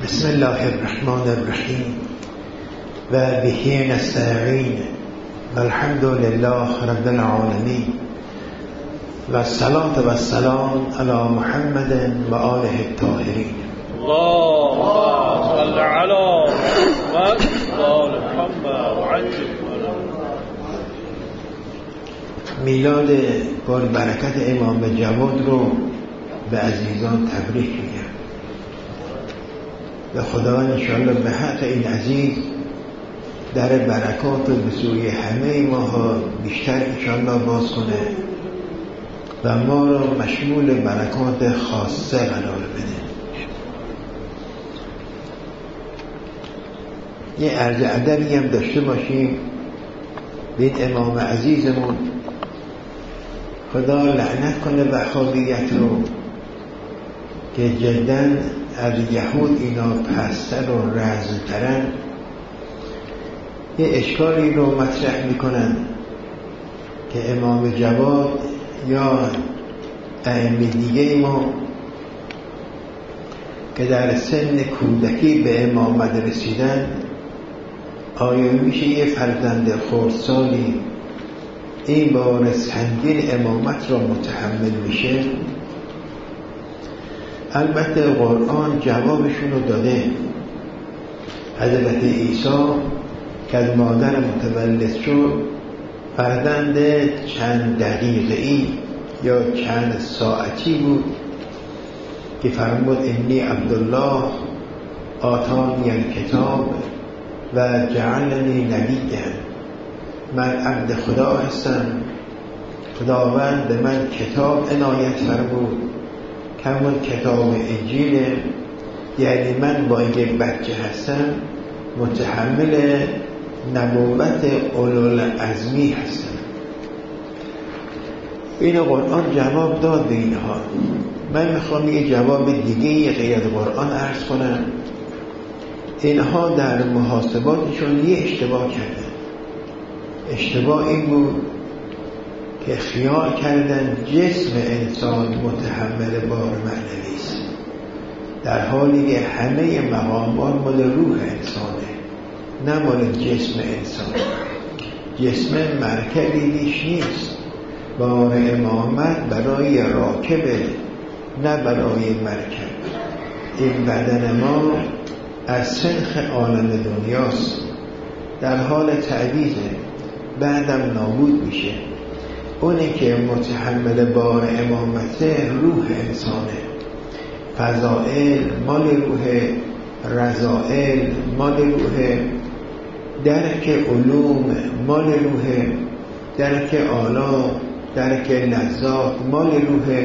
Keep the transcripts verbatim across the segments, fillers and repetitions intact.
بسم الله الرحمن الرحیم و به نستعین و الحمد لله رب العالمین و الصلاة و السلام علی محمد و آله الطاهرین. اللهم صل علی محمد و آل محمد و عجل. میلاد پر برکت امام جواد رو به عزیزان تبریک میگم و خدا انشاءالله به حق این عزیز در برکات و به سوی همه ماها بیشتر انشاءالله باز کنه و ما رو مشمول برکات خاصه قرار بده. یه عرض ادبی هم داشته باشیم به امام عزیزمون، خدا لعنت کنه وهابیت رو که جدا از یهود اینا پستر و رزمترن. یه اشکالی رو مطرح میکنن که امام جواد یا ائمه دیگه ما که در سن کودکی به امامت رسیدن، آیا میشه یه فرزند خردسالی این بار سنگین امامت را متحمل میشه؟ البته قرآن جوابشون رو داده. حضرت عیسی که از مادر متولد شد، فرزند چند دقیقه‌ای یا چند ساعتی بود که فرمود انی عبدالله آتانی الکتاب و جعلنی نبیا، من عبد خدا هستم، خداوند به من کتاب عنایت فرمود که همون کتاب انجیل، یعنی من با اینکه بچه هستم متحمل نبوت اولوالعزمی هستم. این قرآن جواب داد به اینها. من میخوام یه جواب دیگه غیر از قرآن عرض کنم. اینها در محاسباتشون یه اشتباه کردن. اشتباه این بود که خیال کردن جسم انسان متحمل بار معنوی است، در حالی که همه مقامات مال روح انسانه، نه مال جسم انسان. جسم مرکبی نیش نیست، بار امامت برای راکبه نه برای مرکب. این بدن ما از سنخ عالم دنیاست، در حال تعویضه، بعدم نابود میشه. اونی که متحمل بار امامته روح انسانه، فضائل مال روح، رذائل مال روح، درک علوم مال روح، درک آلا، درک لذات مال روح.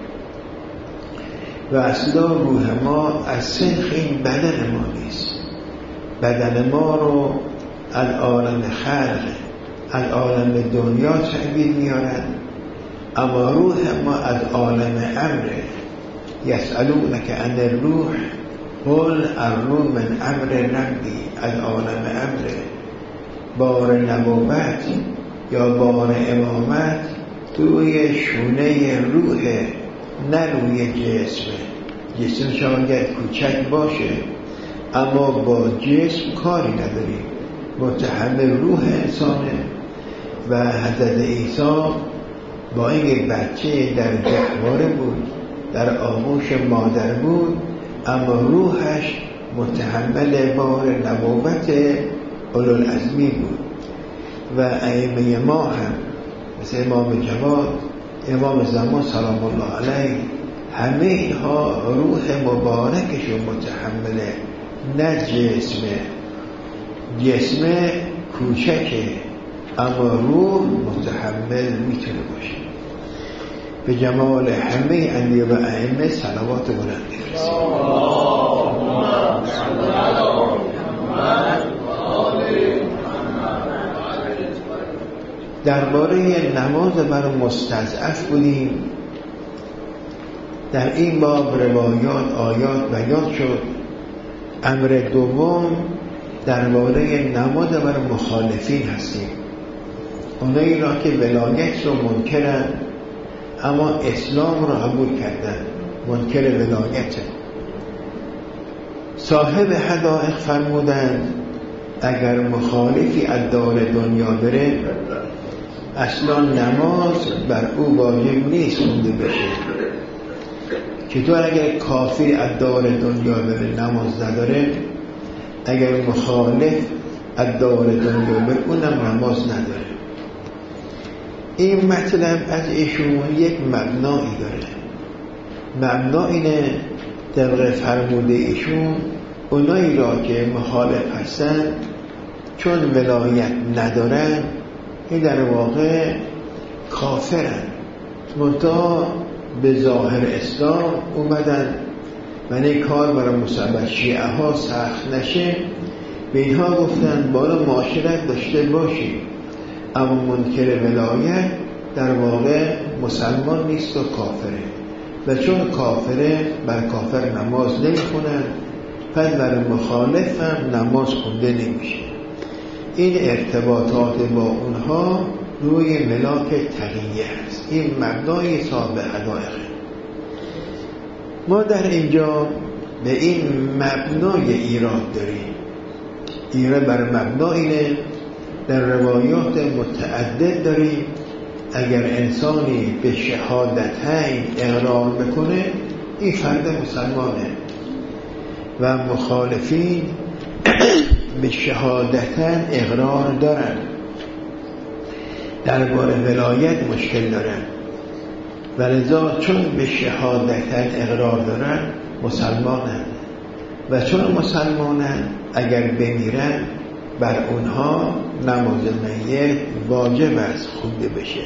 و اصلا روح ما از سنخ این بدن ما نیست. بدن ما رو از عالم خلق، از عالم دنیا تعبیر میارن، اما روح ما از عالم امره. یسألونک عن الروح قل الروح من امر ربی، از عالم امره. بار نبوت یا بار امامت روی شونه روح، نه روی جسم. جسم شاید کوچک باشه اما با جسم کاری نداریم، متحمل روح انسانه. و حضرت عیسی با این بچه در گهواره بود، در آغوش مادر بود، اما روحش متحمل بار نبوت اولوالعزمی بود. و ائمه ما هم مثل امام جواد، امام زمان سلام الله علیه، همه اینها روح مبارکشون متحمله، نه جسمه. جسم کوچکه اما روح متحمل میتونه باشه. به جمال همه انبیا و ائمه صلوات بلند بفرستید. درباره نماز بر مستضعف بودیم. در این باب روایات آیات بیان شد. امر دوم درباره نماز بر مخالفین هستیم، اونایی را که ولایت رو منکرن اما اسلام رو قبول کردن، منکر ولایت. صاحب حدائق فرمودند اگر مخالفی از دار دنیا بره اصلا نماز بر او واجب نیست خونده بشه. چطور اگر کافی از دار دنیا بره نماز نداره، اگر مخالف از دار دنیا بره اونم نماز نداره. این مطلب از ایشون یک مبنایی داره. مبنا اینه طبق فرموده ایشون اونایی را که مخالف هستن چون ولایت ندارن این در واقع کافرن، منتها به ظاهر اسلام اومدن و این کار برای مثبت شیعه ها سخت نشه به اینها گفتن بالا معاشرت داشته باشید، اما منکر ولایت در واقع مسلمان نیست و کافره و چون کافره بر کافر نماز نمی خونن پس بر مخالف هم نماز خونده نمیشه. این ارتباطات با اونها روی ملاک تقیه است. این مبنای صاحب حدائقه. ما در اینجا به این مبنای ایراد داریم. ایراد بر مبنا اینه در روایات متعدد داریم اگر انسانی به شهادتین اقرار بکنه این فرد مسلمانه و مخالفین به شهادتین اقرار دارن، درباره ولایت مشکل دارن و لذا چون به شهادتین اقرار دارن مسلمانن و چون مسلمانن اگر بمیرن بر اونها نماز میت واجب است خونده بشه.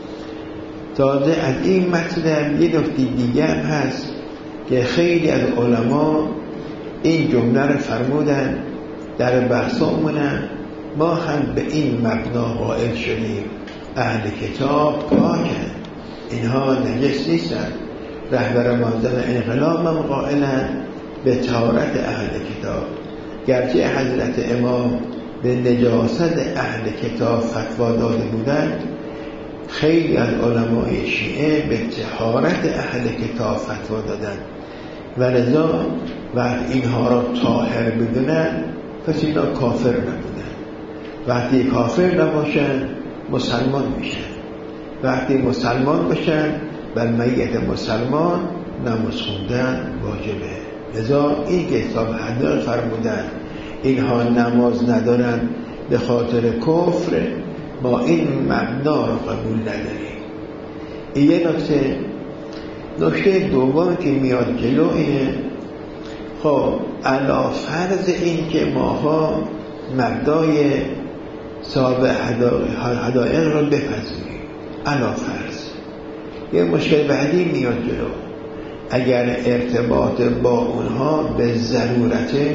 تازه از این مطلب یه نکته دیگه هم هست که خیلی از علما این جمله رو فرمودن در بحثامونم ما هم به این مبنا قائل شدیم اهل کتاب پاکن، اینها نجس نیستن. رهبر منزل انقلاب هم قائلن به طهارت اهل کتاب، گرچه حضرت امام به نجاست اهل کتاب فتوا داده بودند خیلی از علمای شیعه به طهارت اهل کتاب فتوا دادند و لذا وقت اینها را طاهر بدونن پس اینا کافر نبودن. وقتی کافر نباشن مسلمان میشن، وقتی مسلمان بشن بر میت مسلمان نماز خوندن واجبه. لذا این که صاحب حدائق فرمودن اینها نماز ندارن به خاطر کفر، ما این مبنا رو قبول نداریم. این یه نکته. نکته دوم که میاد جلو اینه خب علا فرض این که ماها مبنای صاحب حدائق رو بپذیریم، علا فرض یه مشکل بعدی میاد جلو. اگر ارتباط با اونها به ضرورته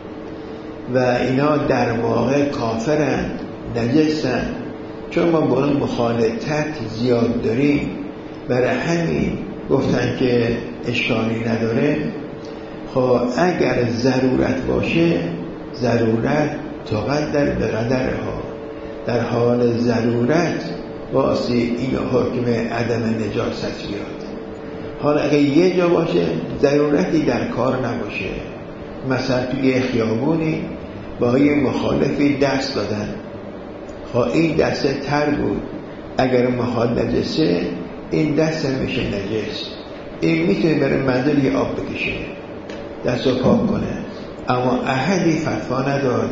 و اینا در واقع کافرن نجسن، چون ما با مخالطت زیاد داریم برای همین گفتن که اشکالی نداره. خب اگر ضرورت باشه ضرورت تقدر به قدرها، در حال ضرورت واسه این حکم عدم نجاست بیاد. حالا اگه یه جا باشه ضرورتی در کار نباشه، مثلا توی خیابونی با یه مخالفی دست دادن، خب این دست تر بود، اگر محال نجسه این دست میشه نجس، این میتونه بره منزل یه آب بکشه دست رو پاک کنه، اما احدی فتوا نداد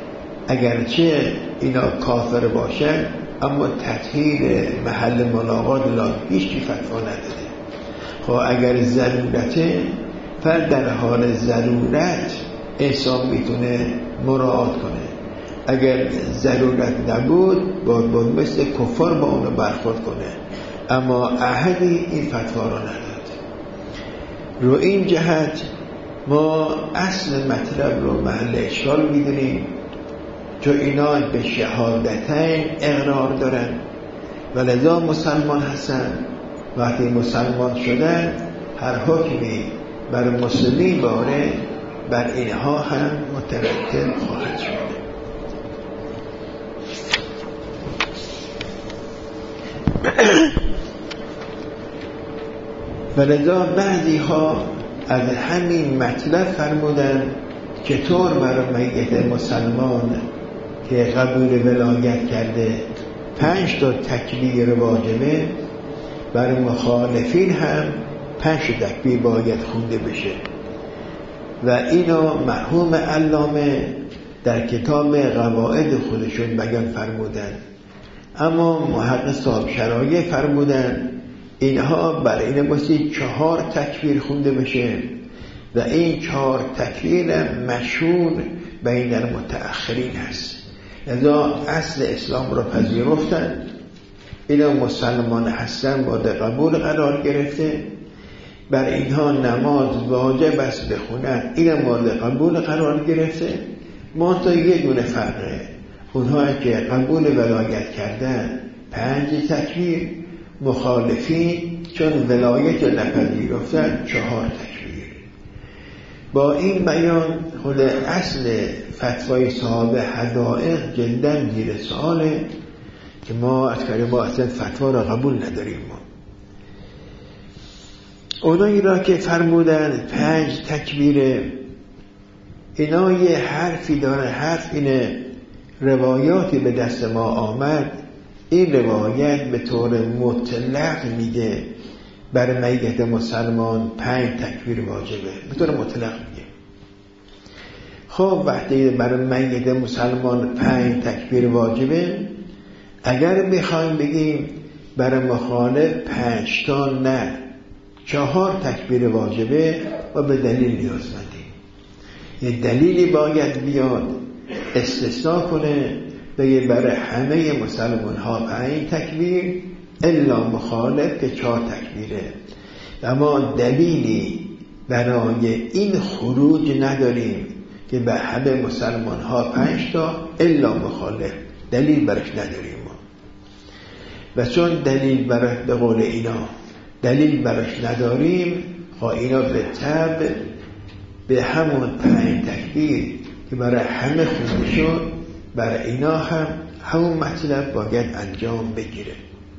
اگرچه اینا کافر باشن اما تطهیر محل ملاقات لا هیچ کی فتوا نداده. خب اگر ضرورته فرد در حال ضرورت انسان میتونه مراعات کنه، اگر ضرورت نبود باید با مثل کفار با اونو برخورد کنه، اما احدی این فتوا رو نداد. رو این جهت ما اصل مطلب رو محل اشکال میدونیم، چون اینا به شهادتین اقرار دارن و لذا مسلمان هستن. وقتی مسلمان شدن هر حکمی بر مسلمین باره بر اینها هم مترتب خواهد شد. و لذا بعضی ها از همین مطلب فرمودن چطور برای میت مسلمان که قبول ولایت کرده پنج تا تکبیر واجبه، برای مخالفین هم پنج تا تکبیر باید خونده بشه و اینو مرحوم علامه در کتاب قواعد خودشون بیان فرمودن. اما محقق صاحب شرایع فرمودن اینها برای این باسید چهار تکبیر خونده بشه و این چهار تکبیر مشهور بین المتأخرین هست، لذا اصل اسلام را پذیرفتن، اینا مسلمان هستن مورد قبول قرار گرفته، بر اینها نماز واجب است بخونن، اینا مورد قبول قرار گرفته. منتها یه دونه فرقه، اونها که قبول ولایت کردن پنج تکبیر، مخالفین چون ولایت رو نپذیرفتن چهار تکبیر. با این بیان خود اصل فتوای صاحب حدائق جدا زیر سواله که ما از کاری ما اصلا فتوا را قبول نداریم. ما اونایی را که فرمودن پنج تکبیر، اینا یه حرفی داره، حرف اینه روایاتی به دست ما آمد، این روایت به طور مطلق میگه برای میت مسلمان پنج تکبیر واجبه، به طور مطلق میگه. خب وقتی برای میت مسلمان پنج تکبیر واجبه، اگر میخوایم بگیم برای مخالف پنج تا نه چهار تکبیر واجبه و به دلیل نیازمندیم، یه دلیلی باید بیاد استثناء کنه بگه برای همه مسلمان ها پنج تکبیر الا مخالف که چهار تکبیره. اما دلیلی برای این خروج نداریم که به همه مسلمان ها پنج تا الا مخالف، دلیل برش نداریم ما. و چون دلیل برش به قول اینا دلیل برش نداریم، ها اینا به طبع به همون پنج تکبیر که برای همه خونده شد، برای اینا هم همون مطلب باید انجام بگیره.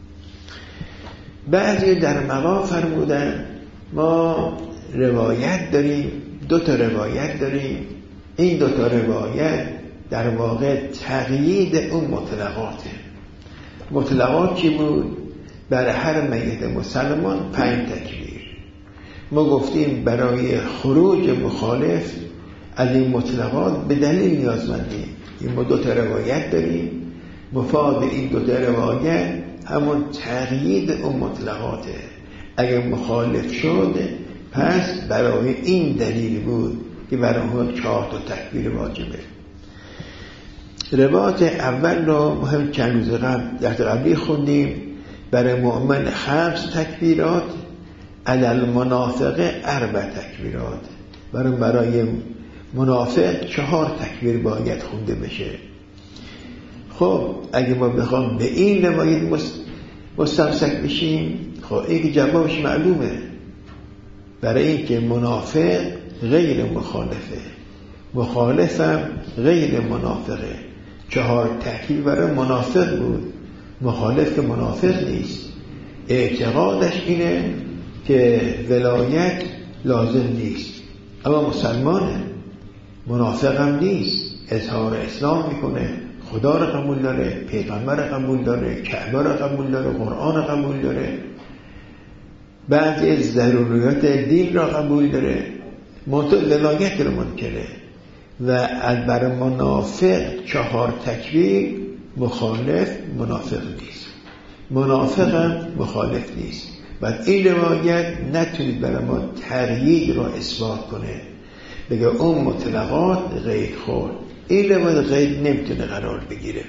بعضی در مقام فرمودن ما روایت داریم، دو تا روایت داریم، این دو تا روایت در واقع تقیید اون مطلقاته. مطلقات چی بود؟ برای هر میت مسلمان پنج تکبیر. ما گفتیم برای خروج مخالف از این مطلقات به دلیل نیازمندیم. این ما دو تا روایت داریم، مفاد این دو تا روایت همون تقیید اون مطلقاته. اگر مخالف شد پس برای این دلیل بود که برای اون چهار تا تکبیر واجبه. روایت اول رو مهم چند روز قبل در قبلی خوندیم، برای مؤمن خمس تکبیرات، علی المنافق اربع تکبیرات. برای برای منافق چهار تکبیر باید خونده بشه. خب اگه ما بخوام به این روایت مستمسک بشیم، خب این جوابش معلومه، برای این که منافق غیر مخالفه، مخالفم غیر منافقه. چهار تکبیر برای منافق بود، مخالف که منافق نیست، اعتقادش اینه که ولایت لازم نیست اما مسلمانه، منافق هم نیست، اظهار اسلام میکنه، خدا را قبول داره، پیغمبر را قبول داره، کعبه را قبول داره، قرآن را قبول داره، بعضی از ضروریات دین را قبول داره، منطق ولایت رو منکره. و از برای منافق چهار تکبیر، مخالف منافق نیست، منافق هم مخالف نیست. بعد این روایت نتونید برای ما تقیید را اثبات کنه، بگه اون مطلقات غیر خورد، این روایت غیر نمیتونه قرار بگیره.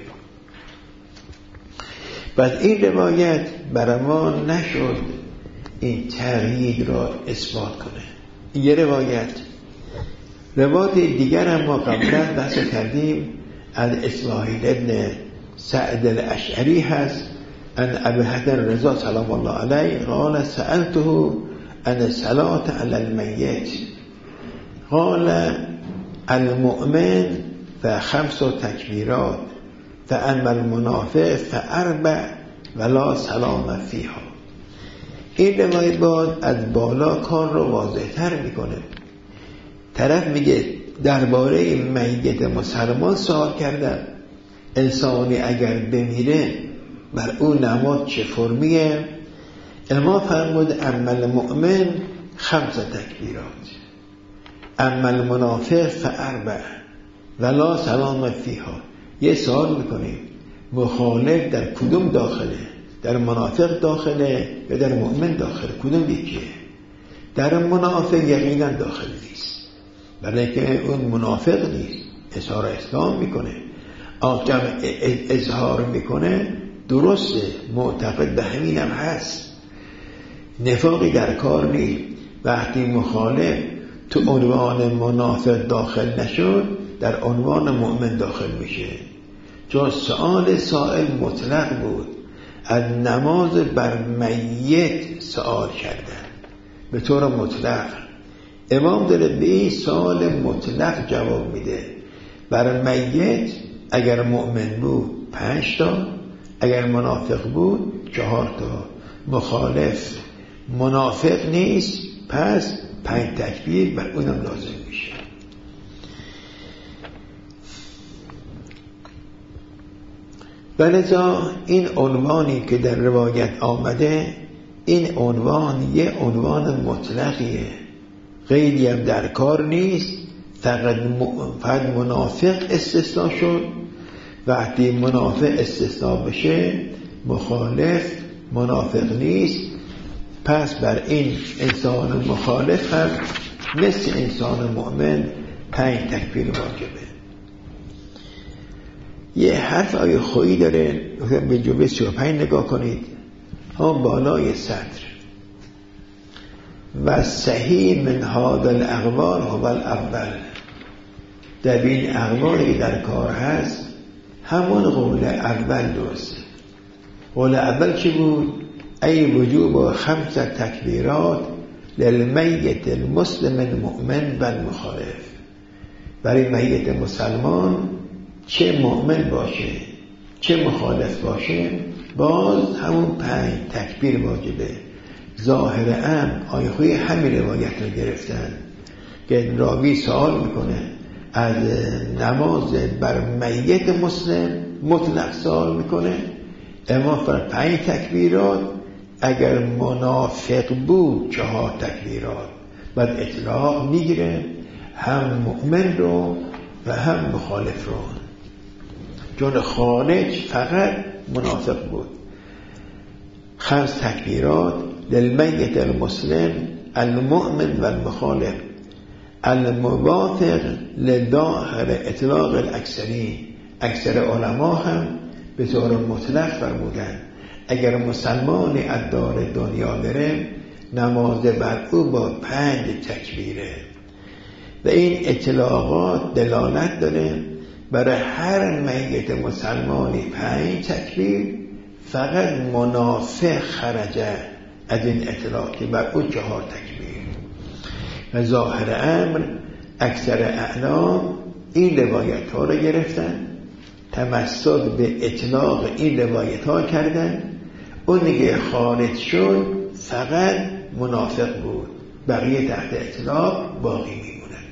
بعد این روایت برای ما نشد این تقیید را اثبات کنه. یه روایت روایت دیگر هم ما قبلا بحث کردیم، از اسماعیل ابن سعد الاشعری هست، ان ابی حسن رضا سلام الله علیه قال سألته عن الصلاة علی المیت قال المؤمن فخمس تکبیرات فاما المنافق فاربع ولا سلام فیها. این روایت باید از بالا کار رو واضح تر میکنه. طرف میگه درباره میت مسلمان سوال کردن، انسانی اگر بمیره بر او نماز چه فرمیه؟ امام فرمود اما المؤمن خمس تکبیرات، اما المنافق فاربع ولا سلام فیها. یه سوال میکنیم مخالف در کدوم داخله؟ در منافق داخله یا در مؤمن داخله؟ کدوم یکیه؟ در منافق یقینا داخل نیست، برای که اون منافق نیست، اظهار اسلام میکنه، آقام اظهار میکنه، درسته، معتقد به همین هم هست، نفاقی در کار نیست. وقتی مخالف تو عنوان منافق داخل نشد در عنوان مؤمن داخل میشه، چون سؤال سائل مطلق بود، از نماز بر میت سؤال کردن به طور مطلق. امام داره به این سؤال مطلق جواب میده. بر میت اگر مؤمن بود پنج تا، اگر منافق بود چهار تا. مخالف منافق نیست، پس پنج تکبیر بر اونم لازم میشه. ولذا این عنوانی که در روایت آمده، این عنوان یه عنوان مطلقیه، غیری هم در کار نیست. فقط منافق استثناء شد. وقتی منافق استثناء بشه مخالف منافق نیست، پس بر این انسان مخالف هم مثل انسان مؤمن پنج تکبیر واجبه. یه حرف آیه خویی داره، به جمله سی و پنج نگاه کنید، هم بالای سطر و صحیح من هذا الاقوال هو الاول. در این اقوالی در کار هست همون قول اول درسته. قول اول چی بود؟ ای وجوب خمس تکبیرات للمیت المسلم المؤمن و المخالف. برای میت مسلمان چه مؤمن باشه چه مخالف باشه باز همون پنج تکبیر واجبه. ظاهر ام آیه همین روایت رو گرفتن که راوی سوال میکنه از نماز بر میت مسلم مطلق سوال میکنه، اما بر پنج تکبیرات، اگر منافق بود چهار تکبیرات. بعد اطلاق میگیره هم مؤمن رو و هم مخالف رو، چون خارج فقط منافق بود. خمس تکبیرات للمیت المسلم المؤمن و المخالف الموافق لظاهر اطلاق الاکثری. اکثر علما هم به طور مطلق فرمودن اگر مسلمانی از دار دنیا بره نماز بر او با پنج تکبیره. و این اطلاقات دلالت داره برای هر میت مسلمانی پنج تکبیر، فقط منافق خرجه از این اطلاق که بر او چهار تکبیر. و ظاهر امر اکثر اعلام این روایت ها رو گرفتن، تمسک به اطلاق این روایت ها کردن. اونی که خارج شد فقط منافق بود، بقیه تحت اطلاق باقی میمونن.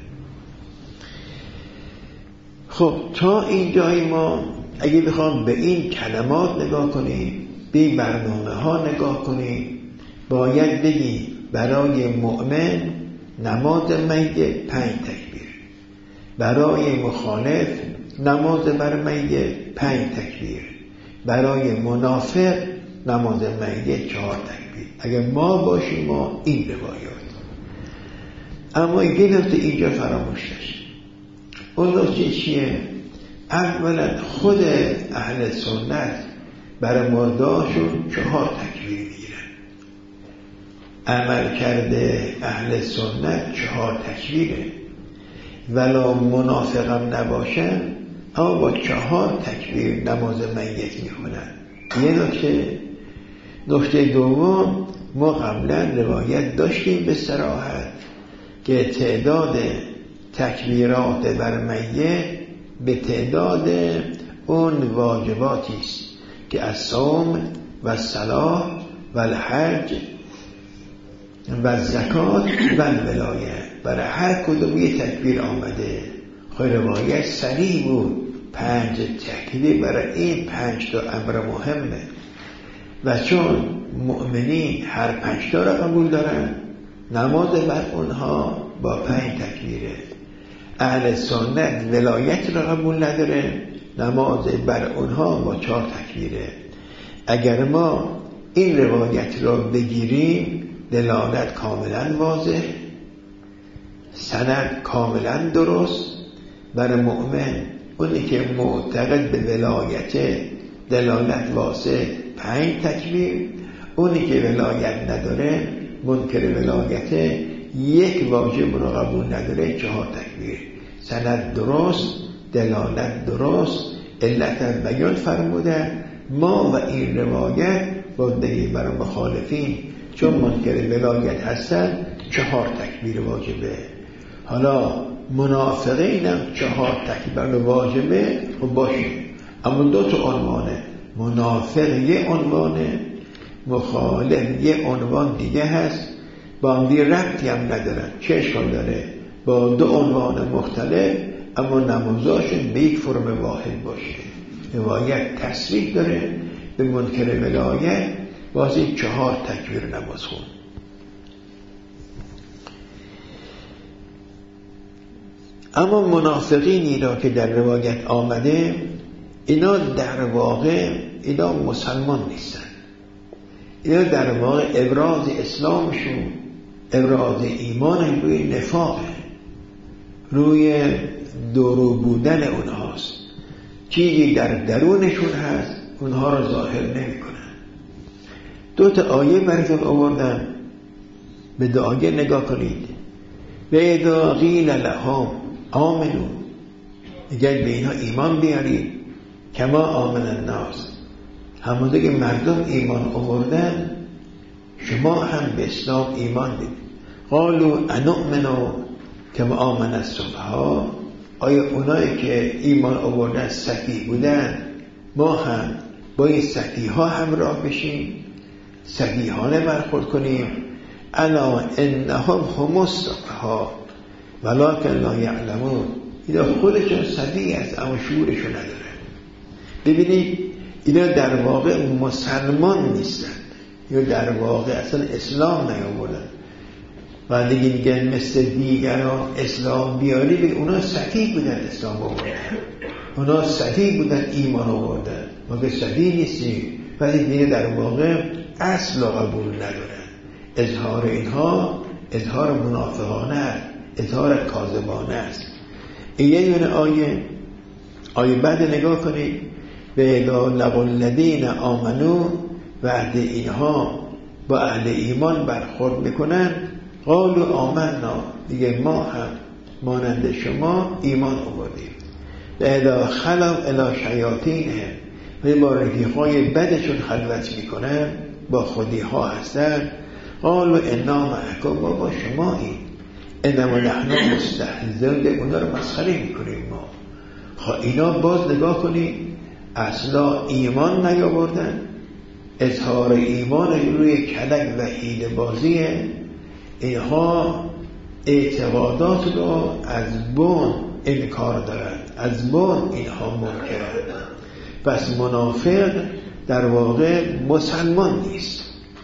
خب تا این جای ما اگه بخوام به این کلمات نگاه کنیم، به این برنامه ها نگاه کنیم، باید بگیم برای مؤمن نماز میت پنج تکبیر، برای مخالف نماز بر میت پنج تکبیر، برای منافق نماز میت چهار تکبیر. اگر ما باشیم ما این روایات. اما یه نکته اینجا فراموش نشه. اون نکته چیه؟ اولا خود اهل سنت برای مرداشون چهار تکبیر میگیرن. عمل کرده اهل سنت چهار تکبیره، ولو منافقم نباشن اما با چهار تکبیر نماز میت میخونن. یه نکته. نکته دوم، ما قبلا روایت داشتیم به صراحت که تعداد تکبیرات بر میت به تعداد اون واجباتی است که از صوم و صلاة و الحج و زکات و ولایت، برای هر کدوم یه تکبیر آمده. خیلی روایت سریع بود، پنج تکبیر برای این پنج تا امر مهمه و چون مؤمنین هر پنج تا را قبول دارن، نماز بر اونها با پنج تکبیره. اهل سنت ولایت را قبول نداره، نماز بر اونها با چهار تکبیره. اگر ما این روایت را بگیریم، دلالت کاملا واضح، سند کاملا درست. برای مؤمن اونی که معتقد به ولایت، دلالت واضح پنج تکبیر. اونی که ولایت نداره، منکر ولایت، یک واجب را قبول نداره، چهار تکبیر. سند درست، دلالت درست، علت بیان فرموده. ما و این روایت بودهی برای مخالفین، چون منکر ولایت هستن، چهار تکبیر واجبه. حالا منافقین هم چهار تکبیر واجبه و باشه، اما دو تا عنوانه. منافق یه عنوانه، مخالف یه عنوان دیگه هست، با هم دیگه ربطی هم ندارن. چه اشکال داره با دو عنوان مختلف اما نمازاشون به یک فرم واحد باشه؟ روایت تصریح داره به منکر ولایت واسه چهار تکبیر نماز خون. اما منافقینی را که در روایت آمده، اینا در واقع اینا مسلمان نیستن. اینا در واقع ابراز اسلامشون، ابراز ایمان روی نفاقه، روی درو بودن اونهاست. چیزی در درونشون هست، اونها رو ظاهر نمی کنن. دو تا آیه براتون آوردم، به دو آیه نگاه کنید. به اذا قیل لهم آمنو، اگر به اینا ایمان بیارید، کما آمن الناس، همونطور که مردم ایمان آوردن شما هم به اسلام ایمان بدید. قالوا انؤمنو کما آمن السفهاء، آیا اونایی که ایمان آوردن سفیه بودن، ما هم با این سفیه ها همراه بشیم، سفیهانه برخورد کنیم؟ الا انهم هم السفهاء ولکن لا یعلمون، اینا خودشون سفیه است اما شعورشون ندارن. ببینید اینا در واقع مسلمان نیستن، یا در واقع اصلا اسلام نیاوردن. و دیگه میگن مثل دیگران اسلام بیاری، به اونا سفیه بودن اسلام آوردن، اونا سفیه بودن ایمان آوردن، ما که سفیه نیستیم. ولی دیگه در واقع اصل قبول ندارن. اظهار اینها اظهار منافقانه، اظهار کاذبانه است. این یه دونه آیه. آیه بعد نگاه کنید. به لقوا الذین آمنو، وعد اینها با اهل ایمان برخورد میکنن. قالوا آمنا، دیگه ما هم مانند شما ایمان آوردیم. اذا خلوا الی شیاطینهم، و با رفیقای بدشون خلوت میکنن، با خودی ها هستن. قالوا انا معکم، ما با شما این انما نحن مستهزئون، اونا رو مسخره میکنیم ما. خب اینا باز نگاه کنید، اصلا ایمان نیاوردن، اظهار ایمان روی کلک و حیله بازیه. اینها اعتقادات رو از بن انکار دارن، از بن اینها منکرن. پس منافق در واقع مسلمان نیست.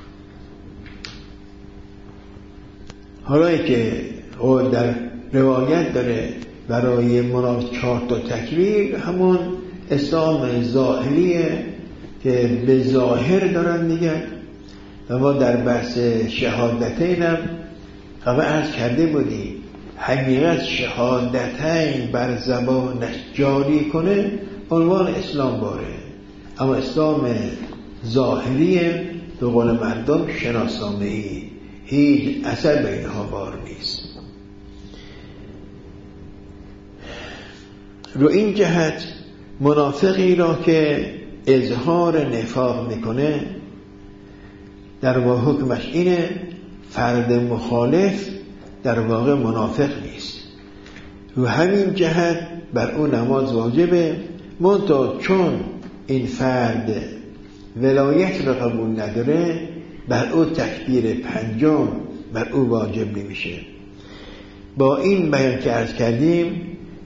حالا که در روایت داره برای منافق چهار تا تکبیر، همون اسلام ظاهریه که به ظاهر دارن میگن. و ما در بحث شهادتین هم همه عرض کرده بودیم، حقیقت شهادتین بر زبانش جاری کنه عنوان اسلام باره، اما اسلام ظاهریه به قول مردم شناسنامه‌ای، هیچ اثر به اینها بار نیست. رو این جهت منافقی را که اظهار نفاق میکنه، در واقع حکمش اینه فرد مخالف در واقع منافق نیست. رو همین جهت بر اون نماز واجبه، منتها چون این فرد ولایت را قبول نداره، بر او تکبیر پنجم بر او واجب نمیشه. با این بیان که عرض کردیم،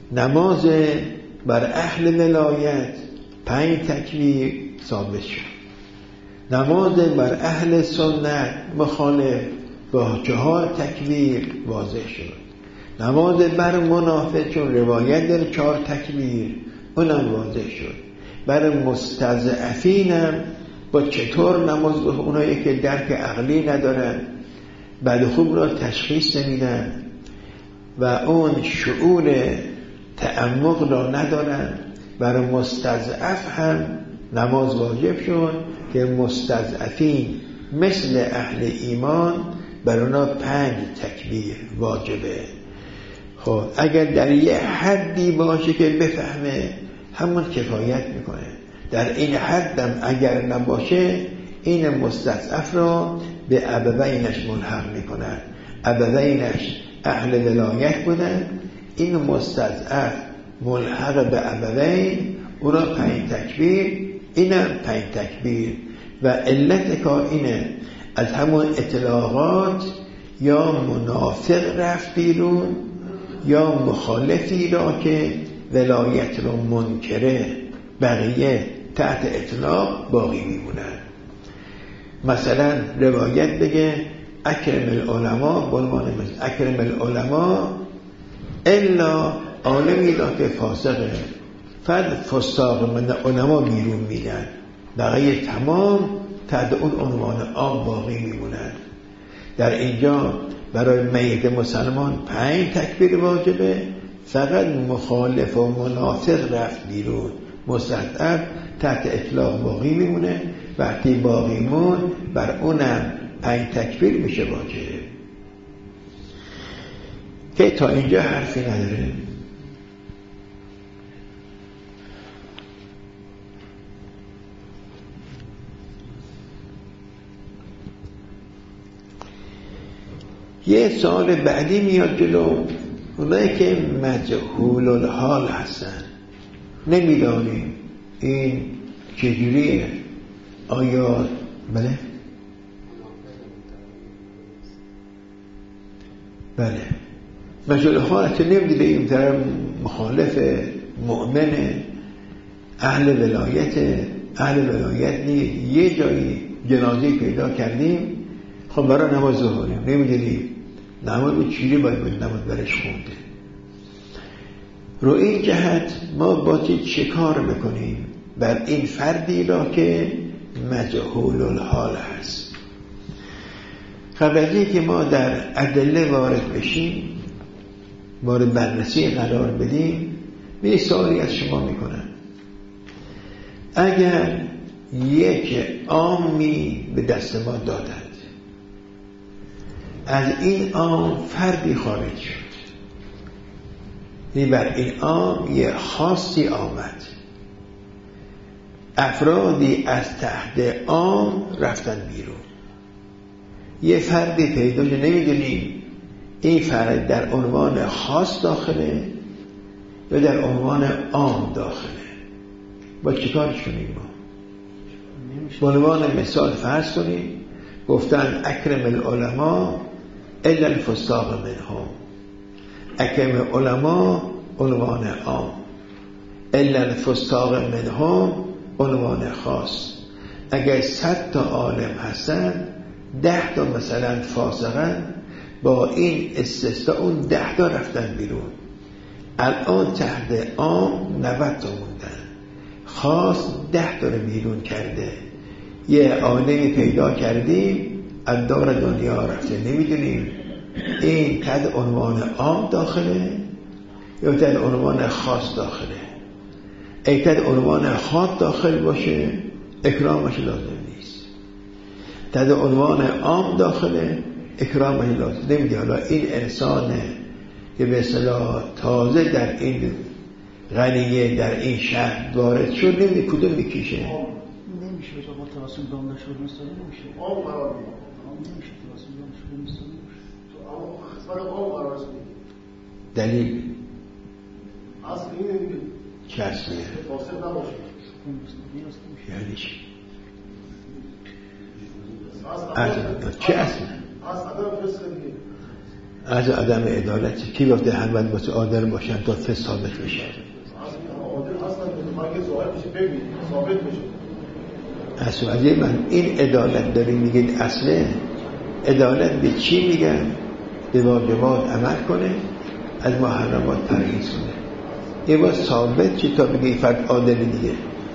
نماز بر اهل ولایت پنج تکبیر ثابت شد. نماز بر اهل سنت مخالف با چهار تکبیر واضح شد. نماز بر منافق چون روایت در چهار تکبیر اونم واضح شد. بر مستضعفینم با چطور نماز بخونن؟ اونایی که درک عقلی ندارن، بعد خوب را تشخیص نمیدن و اون شعور تعمق را ندارن، بر مستضعف هم نماز واجب شد که مستضعفین مثل اهل ایمان بر اونا پنج تکبیر واجبه. خب اگر در یه حدی باشه که بفهمه همون کفایت میکنه. در این حدم اگر نباشه این مستضعف را به ابوینش ملحق میکنن. ابوینش اهل ولایت بودن، این مستضعف ملحق به ابوین، او را پنج تکبیر، اینم پنج تکبیر. و علت کار اینه از همون اطلاقات یا منافق رفت بیرون یا مخالفی را که ولایت رو منکره، بقیه تحت اطلاق باقی میمونن. مثلا روایت بگه اکرم العلماء بلمان مثل اکرم العلماء الا عالمی را که فاسقه فرد فساق من علما بیرون میدن، بقیه تمام تحت اون عنوان عام باقی میمونن. در اینجا برای میت مسلمان پنج تکبیر واجبه، فقط مخالف و منافق رفت بیرون، مستضعف تحت اطلاق باقی میمونه. وقتی باقی مون بر اونم پنج تکبیر میشه واجب. که تا اینجا حرفی نداره. یه سال بعدی میاد جلو، اونایی که مجهول الحال هستن، نمیدانیم این چجوریه، آیا بله بله مجهول الحال که نمیدونیم طرف مخالف مؤمن اهل ولایت اهل ولایت نیست، یه جایی جنازه پیدا کردیم، خب برای نماز ظهریم نمیدونیم نماز رو چیزی باید باید نماز برش خونده. رو این جهت ما باید چه کار بکنیم بر این فردی را که مجهول الحال هست؟ قبل از اینکه ما در ادله وارد بشیم، وارد بررسی قرار بدیم، یه سوالی از شما میکنم. اگر یک عامی به دست ما دادند، از این عام فردی خارج شد، یعنی بر این عام یه خاصی آمد، افرادی از تحت عام رفتن بیرون، یه فردی پیدا که نمیدونیم این فرد در عنوان خاص داخله یا در عنوان عام داخله، با چیکارش کنیم؟ ما به عنوان مثال فرض کنیم گفتن اکرم العلماء الا الفساق منهم، اکرم العلماء عنوان عام، الا الفساق منهم عنوان خاص. اگر صد تا عالم هستن، ده تا مثلا فاسقن، با این استثناء اون ده تا رفتن بیرون. الان تحت عام نود تا موندن، خاص ده تا رو بیرون کرده. یه عالمی پیدا کردیم از دار دنیا رفته، نمیدونیم این تحت عنوان عام داخله یا تحت عنوان خاص داخله. اگه تحت عنوان خاص داخل باشه اکرامش لازم نیست، تحت عنوان عام داخله اکرامش لازم نمیده. حالا این انسانه که به اصطلاح تازه در این غنیه در این شهر وارد شد، نمیده کدوم میکشه. نمیشه تو با توسط دام نشود مثلا نمیشه. آم قرار میده. آم نمیشه توسط دام نشود مثلا نمیشه. تو آم خسارت آم قرار میده. دلیل اصل اینه دیگه. چه اصلیه؟ فاصله نباشه. یعنی چی؟ اصل چه اصله؟ اصل آدم فسق دیگه. از عدم عدالت کی گفته همه باید عادل باشن تا فسق ثابت بشه؟ اصلا من این عدالت داریم میگید اصله عدالت به چی میگن؟ به واجبات عمل کنه از محرمات پرهیز کنه. این باید ثابت چی تا بگه فرد عادل دیگه؟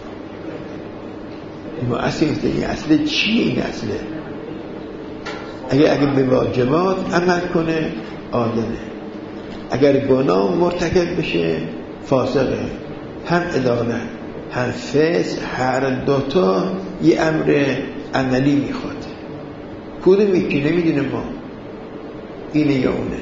ما اصل این اصل چی این اصله؟ اگر اگر به واجبات عمل کنه عادله، اگر گناه مرتکب بشه فاسقه. هم عدالت هم فسق هر دوتا یه امر عملی میخواد. کدوم یکی نمیدونه ما اینه یا اونه.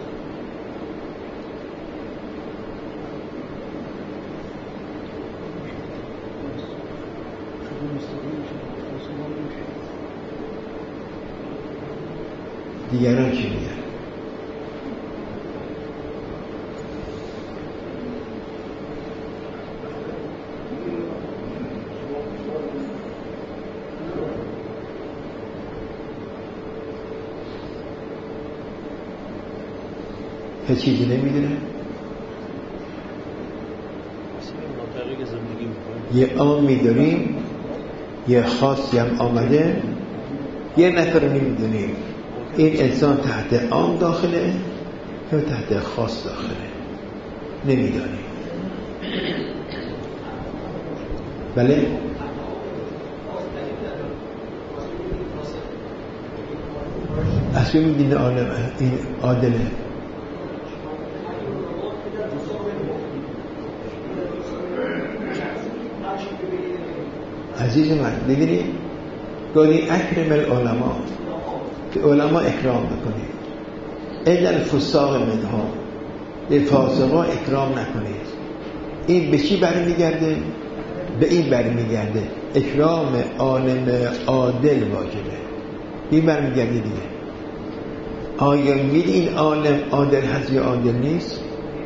دیگران چی میگن؟ هیچ چیزی نمیدونه؟ یه عام میدونیم، یه خاصی هم آمده، یه نفر نمیدونیم. این انسان تحت عام داخله یا تحت خاص داخله نمیدانیم. بله اصلا میدین عالم این عادله. عزیز من ببینید گاهی اکرم العلماء که علما اکرام بکنید، الا الفساق منها به فاسقا اکرام نکنید. این به چی برمیگرده؟ به این برمیگرده اکرام عالم عادل واجبه. این برمیگرده دیگه. آیا میگه این عالم عادل هست یا عادل نیست؟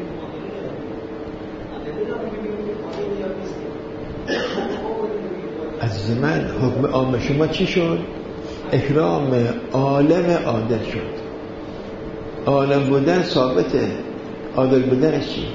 عزیز من حکم عام شما چی شد؟ اکرام عالم عادل شد. عالم بودن ثابته، عادل بودنش چی؟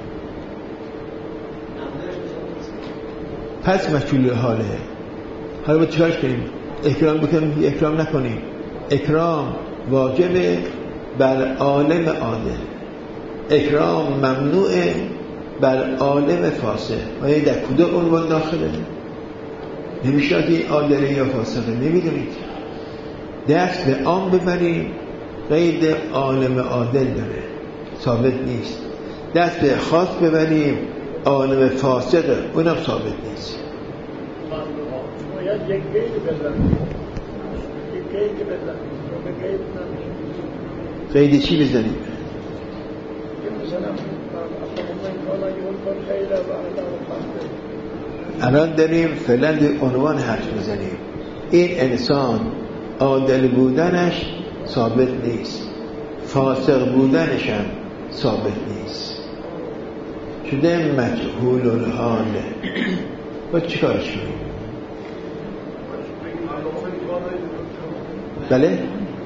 پس مجهول حاله. حالا با چیکارش کنیم؟ اکرام بکنیم اکرام نکنیم؟ اکرام واجبه بر عالم عادل، اکرام ممنوعه بر عالم فاسق. آیا در کدوم عنوان داخله؟ نمیشه این عادله یا فاسقه نمیدونید. دست به عام ببریم قید عالم عادل داره، ثابت نیست. دست به خاص ببریم عالم فاسقه، اونم ثابت نیست. باید یک قید بزنیم. یک قید بزنیم. قید چی بزنیم؟ الان داریم فعلا عنوان حرف میزنیم. این انسان عادل بودنش ثابت نیست، فاسق بودنش هم ثابت نیست، شده مجهول الحال. با چی کارش کنیم؟ بله؟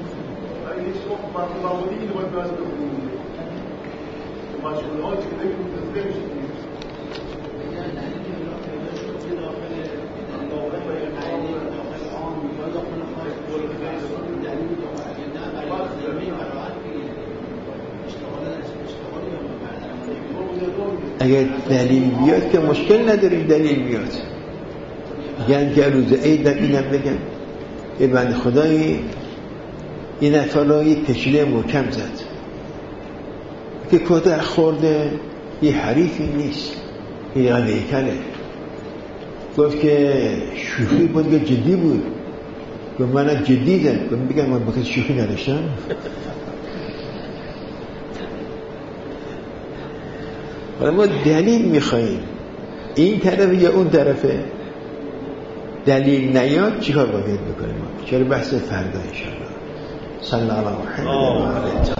اگر دلیل بیاد که مشکل نداریم، دلیل بیاد. میگن که روز عید اینم بگن یه بند خدایی یه نفر را یه کشیله محکم زد که کتر خورده، یه حریفی نیست، یه غنیکله. گفت که شوخی بود که جدی بود. گفت من جدی زد. گفت بگم من بکن شوخی نداشتم. حالا ما دلیل میخواییم این طرف یا اون طرفه. دلیل نیاد چیکار باید بکنیم؟ چرا بحث فردا انشاءالله. صلی الله علیه و آله.